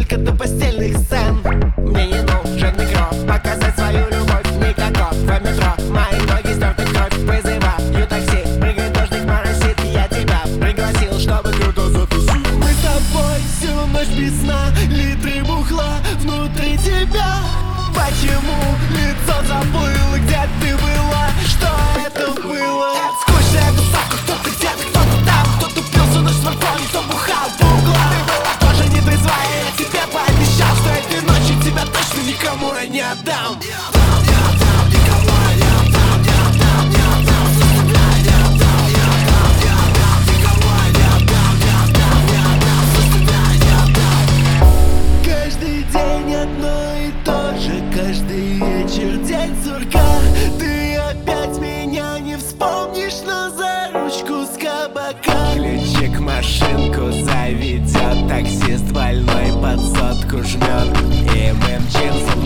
только до постельных сцен. Мне не нужен микро, показать свою любовь. Никакого метро, мои ноги стерты кровь. Вызываю такси, прыгает дождик, моросит. Я тебя пригласил, чтобы круто затусить. Мы с тобой всю ночь без сна, литры бухла внутри тебя. Почему лицо заплыло, где ты была? Что это было? Это скучная тусовка, кто-то где-то, кто-то там. Кто-то пил всю ночь в смартфоне, кто бухал в углах. Ты была тоже не трезвая, я тебе пообещал, что этой ночью тебя точно никому я не отдам. Каждый день одно и то же, каждый вечер день сурка. Ты опять меня не вспомнишь, но за ручку с кабака ключик машинку заведет, таксист больной под сотку жмет, и мы мчимся